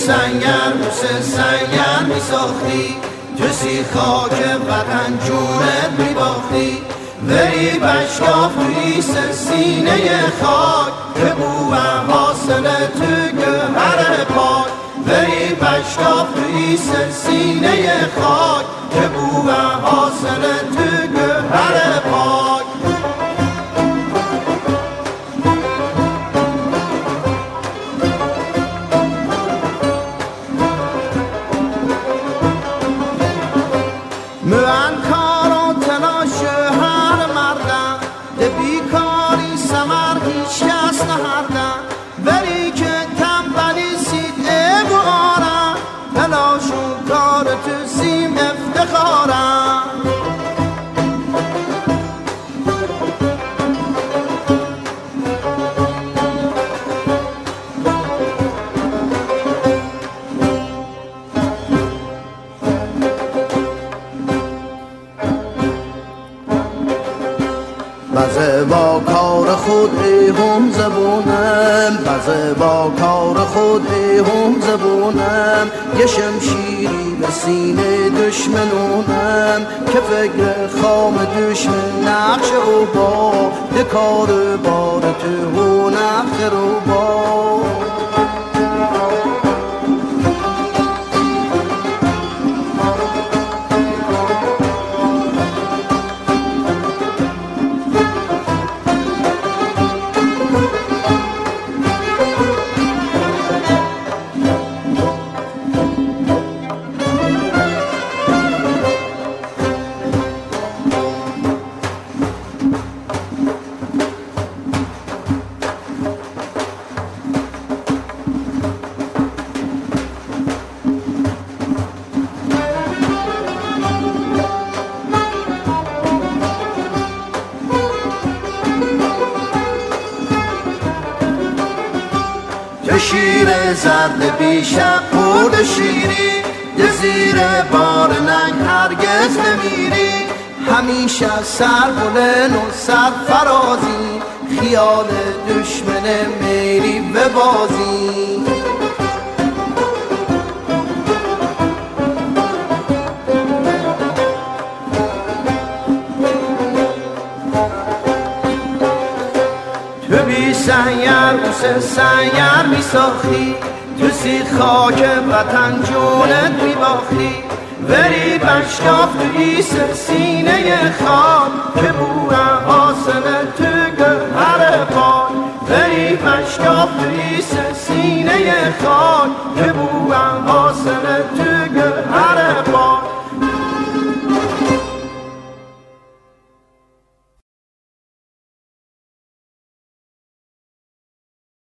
سنگر موسه سنگر می ساختی، تو سی خاک وطن جونت می باختی. وری بشکاف توی سینه خاک که بوه حاصل تو گوهر پاک. وری بشکاف توی سینه خاک که بوه حاصل تو گوهر پاک. من کار و تلاش هر مردم، ده بیکاری سمر هیچ کس نهردم. ولی که تنبلی سید بارم، تلاش و کار تو سیم افتخارم. بزه با کار خود هم زبونم، بزه با کار خود هم زبونم. یه شمشیری به سینه دشمنونم که فکر خام دشمن نقش او با دکار بار تو و نخر و با. شیر زرد بیشب خورد شیری، یه زیر بار ننگ هرگز نمیری. همیشه سر بلند و سر فرازی، خیال دشمن میری به بازی. تو بی سنگر موسه سنگر می ساختی، تو سی خاک وطن جونت می باختی. وری بشکاف توی سینه خاک که بوه حاصل تو گوهر پاک. وری بشکاف توی سینه خاک که بوه